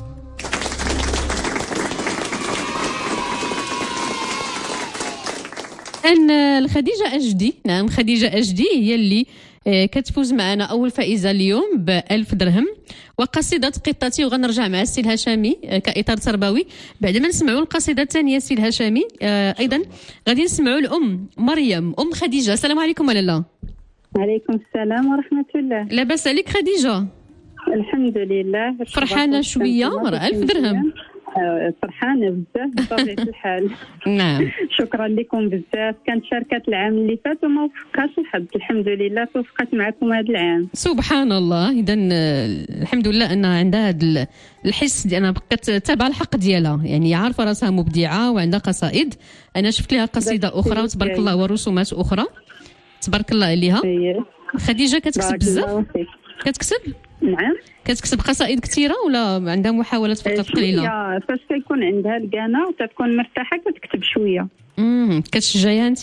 أن خديجة أجدي، نعم خديجة أجدي هي اللي كتفوز معنا أول فائزة اليوم ب1000 درهم وقصيدة قطتي، وغنرجع مع السي الهشامي كإطار تربوي بعد ما نسمعوا القصيدة الثانية السي الهشامي. أيضا غادي نسمعوا الأم مريم أم خديجة. السلام عليكم ولا لا؟ عليكم السلام ورحمة الله. لاباس عليك خديجة؟ الحمد لله. فرحانة شوية؟ 1000 درهم فرحانة بزاف بطبيعة الحال. نعم شكرا لكم بزاف. كانت شاركت العام اللي فات وما وفقهاش الحظ، الحمد لله توفقت معكم هذا العام. سبحان الله. إذا الحمد لله أن عندها هذا الحس دي، أنا بقيت تابعة الحق ديالها، يعني عارفة راسها مبدعة وعندها قصائد. أنا شفت لها قصيدة أخرى وتبارك الله ورسومات أخرى تبارك الله عليها. خديجة كتكتب بزاف؟ كتكتب؟ نعم كتكتب قصائد كثيره ولا عندها محاولات فقط قليله؟ فاش كيكون عندها القناه وتكون مرتاحه كتكتب شويه. كتشجعيها انت؟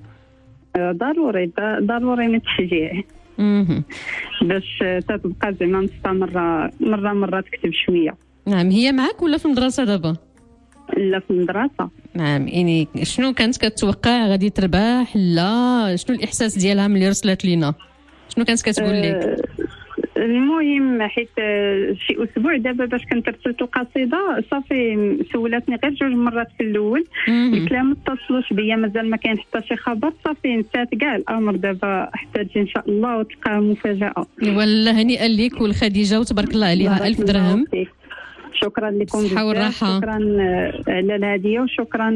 ضروري من التشجيع باش تبقى زعما مستمره، مره تكتب شويه. نعم. هي معك ولا في المدرسه دابا؟ لا في المدرسه. نعم. يعني شنو كانت كتوقع غادي تربح؟ لا شنو الاحساس ديالها ملي رسلت لينا؟ شنو كانت كتقول لك؟ المهم حيت شي اسبوع دابا باش كنت رسلت القصيده صافي سولاتني غير 2 مرات في الاول، قلت لها ما اتصلوش بيا مازال ما كاين حتى شي خبر، صافي نسات كاع الامر. دابا حتى تجي ان شاء الله وتلقى مفاجاه. والله هنيئا ليك والخديجه وتبارك الله عليها. 1000 درهم. شكرا لكم بزاف. شكرا على الهديه وشكرا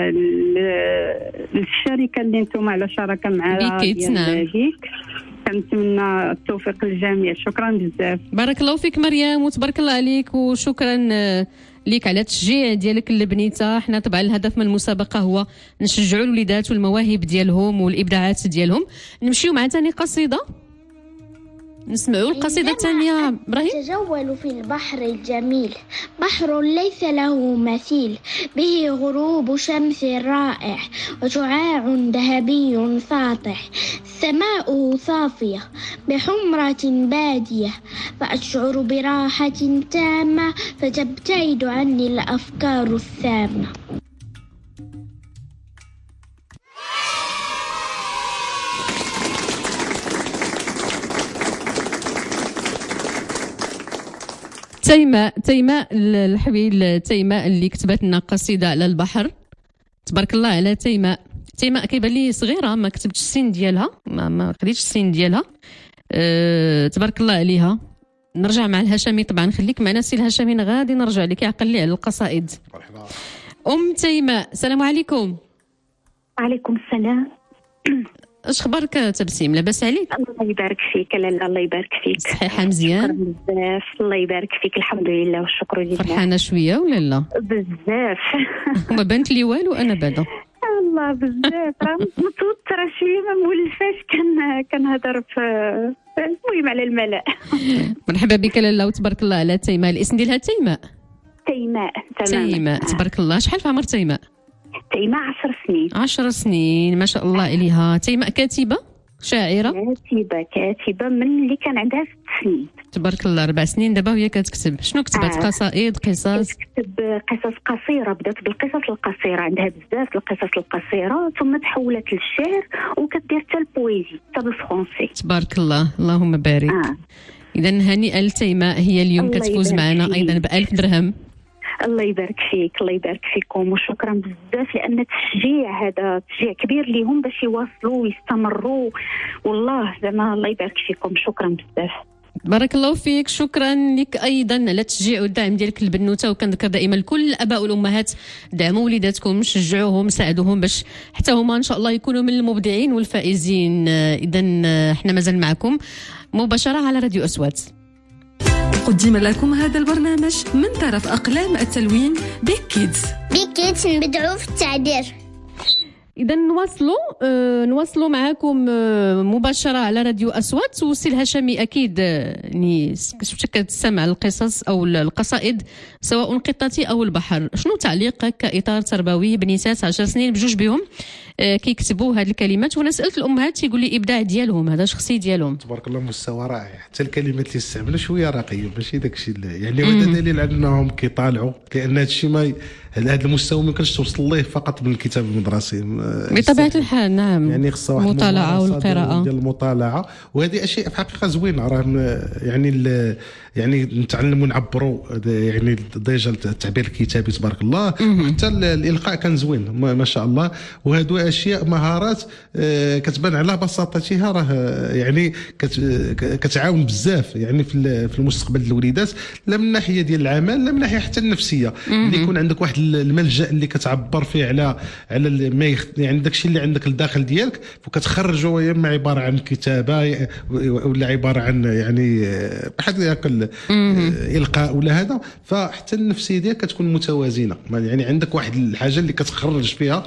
للشركه اللي انتم على شراكه معنا. نعم. كنتمنى التوفيق للجميع. شكرا بزاف. بارك الله فيك مريم وتبارك الله عليك وشكرا ليك على التشجيع ديالك لبنيتها. حنا طبعا الهدف من المسابقه هو نشجعوا الوليدات والمواهب ديالهم والابداعات ديالهم. نمشيو مع ثاني قصيده، نسمعوا القصيده الثانيه. ابراهيم تجول في البحر الجميل، بحر ليس له مثيل، به غروب شمس رائع وشعاع ذهبي ساطع، سماؤه صافية بحمرة بادية، فأشعر براحة تامة فتبتعد عني الأفكار السامة. تيماء الحبيل، تيماء اللي كتبت لنا قصيده على البحر. تبارك الله على تيماء. كيبان لي صغيره، ما كتبتش السن ديالها، ما خديتش السن ديالها. تبارك الله عليها. نرجع مع الهشامي طبعا، خليك معنا سي الهشامي، غادي نرجع لك يعقل لي على القصائد. تيماء السلام عليكم. وعليكم السلام. اش خبارك تبسيم؟ لاباس عليك؟ الله يبارك فيك. لاله الله يبارك فيك. صحيحه مزيان؟ شكرا بزاف. الله يبارك فيك. الحمد لله والشكر لله. فرحانه شويه ولا لا؟ بزاف. ما بانت لي والو انا بعدا. الله بزاف. راه متوتره شويه، ما مولفاش كنهضر في المهم على الملأ. مرحبا بك لاله وتبارك الله على تيماء. الاسم ديالها تيماء. تمام. تيماء تبارك الله. شحال في عمر تيماء؟ 10 سنين. 10 سنين ما شاء الله عليها. تيماء كاتبة شاعرة؟ كاتبة من اللي كان عندها 6 سنين. تبارك الله. 4 سنين دابا وهي كتكتب. شنو كتبت؟ قصائد، قصص؟ كتكتب قصص قصيرة. بدات بالقصص القصيرة، عندها بزاف القصص القصيرة، ثم تحولت للشعر وكدير حتى البويزي حتى بالفرنسي. تبارك الله. اللهم بارك. إذا هنيئا لتيماء، هي اليوم كتفوز معنا أيضا ب1000 درهم. الله يبارك فيك. الله يبارك فيكم وشكرا بزاف، لان التشجيع هذا تشجيع كبير ليهم باش يواصلوا ويستمروا. والله زعما الله يبارك فيكم. شكرا بزاف. بارك الله فيك، شكرا لك ايضا على التشجيع والدعم ديالك للبنوته. وكنذكر دائما لكل الاباء والامهات دعموا وليداتكم، شجعوهم، ساعدوهم باش حتى هما ان شاء الله يكونوا من المبدعين والفائزين. اذا احنا مازال معكم مباشره على راديو أصوات. قدم لكم هذا البرنامج من طرف أقلام التلوين بيك كيدز. بيك كيدز نبدعوا في التعبير. إذا نواصلوا معكم مباشرة على راديو أصوات. وسي الهشامي أكيد يعني شفتك كتسمع القصص أو القصائد سواء قطتي أو البحر، شنو تعليقك كإطار تربوي بنسات 10 سنين بجوج بهم كيكتبوا هذه الكلمات؟ وانا سالت الامهات تيقول لي ابداع ديالهم، هذا شخصي ديالهم. تبارك الله مستوى رائع، حتى الكلمات اللي استعملوا شويه راقيه ماشي داكشي يعني. هذا دليل على انهم كيطالعوا، لان هذا الشيء ما هذا المستوى ما يمكنش توصل ليه فقط من الكتاب المدرسي بطبيعه الحال. نعم، يعني خصها واحد المطالعه والقراءه ديال المطالعه، وهذه اشياء في حقيقه زوينه. راه يعني نتعلموا نعبروا يعني ديجا التعبير الكتابي تبارك الله، وحتى الالقاء كان زوين ما شاء الله. وهذو اشياء مهارات كتبان على بساطتها، راه يعني كتعاون بزاف يعني في المستقبل الوليدات، لا من ناحيه ديال العمل لا من ناحيه حتى النفسيه. اللي يكون عندك واحد الملجا اللي كتعبر فيه على ما يعني داكشي اللي عندك الداخل ديالك، وكتخرجوا يا اما عباره عن كتابه ولا عباره عن يعني بحال هكا القاء ولا هذا، فحتى النفسيه ديالك كتكون متوازنه. يعني عندك واحد الحاجه اللي كتخرج فيها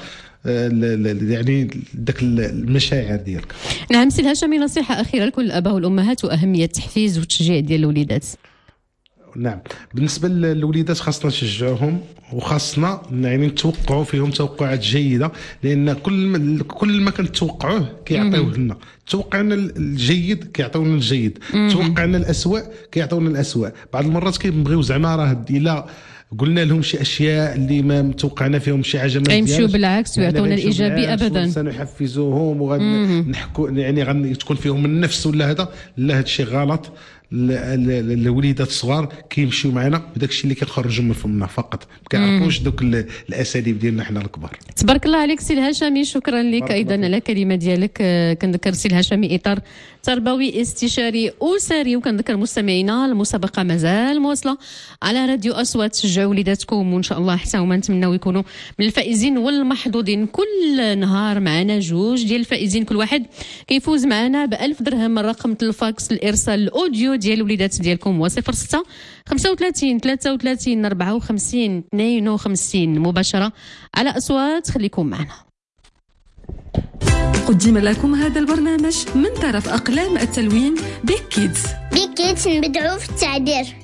يعني داك المشاعر ديالك. نعم سي الهشامي، نصيحه اخيره لكل الاباء والامهات واهميه التحفيز والتشجيع ديال الوليدات. نعم، بالنسبه للوليدات خاصنا نشجعوهم، وخاصنا يعني نتوقعوا فيهم توقعات جيده، لان كل ما كنتوقعوه كيعطيوه لنا. توقعنا الجيد كيعطيونا الجيد، توقعنا الأسوأ كيعطيونا الأسوأ. بعض المرات كيبغيو زعما راه الا قلنا لهم شي اشياء اللي ما متوقعنا فيهم شي حاجه ما يمشيو بالعكس ويعطونا الايجابي ابدا. سنحفزوهم وغنحكوا يعني غتكون فيهم النفس ولا هذا، لا هذا الشيء غلط. الوليدات الصغار كيمشيو معنا بداك الشيء اللي كنخرجوا من فمنا فقط، ما كيعرفوش دوك الاساليب ديالنا حنا الكبار. تبارك الله عليك سي الهشامي، شكرا لك ايضا على كلمه ديالك. كنذكر سي الهشامي اطار تربوي استشاري اسري. وكنذكر مستمعينا المسابقه مازال مواصله على راديو أصوات. شجعوا وليداتكم وان شاء الله حتى هما نتمناو يكونوا من الفائزين والمحظوظين. كل نهار معنا جوج ديال الفائزين، كل واحد كيفوز معنا ب1000 درهم. رقم الفاكس الارسال الاوديو ديال الوليدات ديالكم هو 06 35 33 54 52 مباشره على أصوات. خليكم معنا. قدم لكم هذا البرنامج من طرف أقلام التلوين بيك كيدز. بيك كيدز نبدعوا في التعبير.